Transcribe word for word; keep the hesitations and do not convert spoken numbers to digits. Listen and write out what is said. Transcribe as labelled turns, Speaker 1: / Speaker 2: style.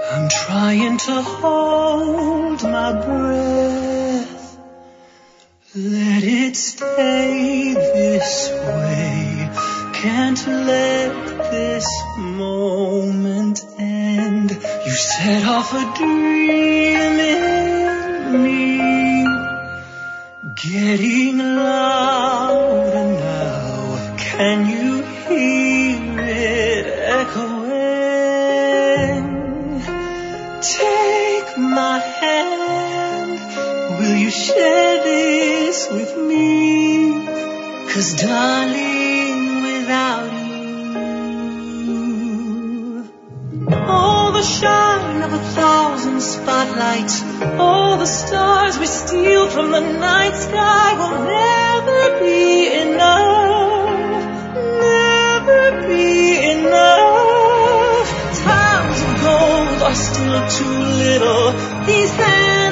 Speaker 1: I'm trying to hold my breath, let it stay this way. Can't let this moment end. You set off a dream in me, getting louder now. Can you hear it echoing? Take my hand, will you share this with me? 'Cause darling, without you, all the shine of a thousand spotlights, all the stars we steal from the night sky will never be enough, never be enough. Times of gold are still too little. These hands